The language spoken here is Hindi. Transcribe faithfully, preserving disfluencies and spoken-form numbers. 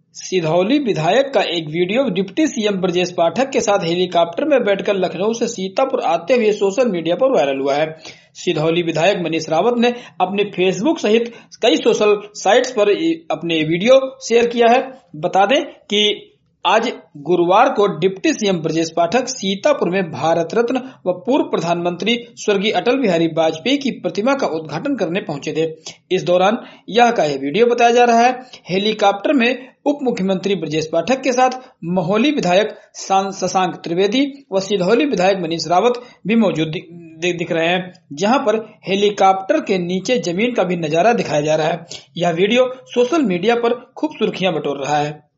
सिधौली विधायक का एक video deputy CM Brajesh Pathak के साथ हेलीकॉप्टर में बैठकर लखनऊ से सीतापुर आते हुए सोशल मीडिया पर वायरल हुआ है। सिधौली विधायक मनीष रावत ने अपने फेसबुक सहित कई सोशल साइट्स पर अपने वीडियो शेयर किया है। बता दें कि आज गुरुवार को डिप्टी सीएम ब्रजेश पाठक सीतापुर में भारत रत्न व पूर्व प्रधानमंत्री स्वर्गीय अटल बिहारी वाजपेयी की प्रतिमा का उद्घाटन करने पहुंचे थे। इस दौरान यह का यह वीडियो बताया जा रहा है। हेलीकॉप्टर में उप मुख्यमंत्री ब्रजेश पाठक के साथ महोली विधायक शशांक त्रिवेदी व सिधौली विधायक मनीष रावत भी मौजूद दिख रहे हैं, जहां पर हेलीकॉप्टर के नीचे जमीन का भी नजारा दिखाया जा रहा है। यह वीडियो सोशल मीडिया पर खूब सुर्खियां बटोर रहा है।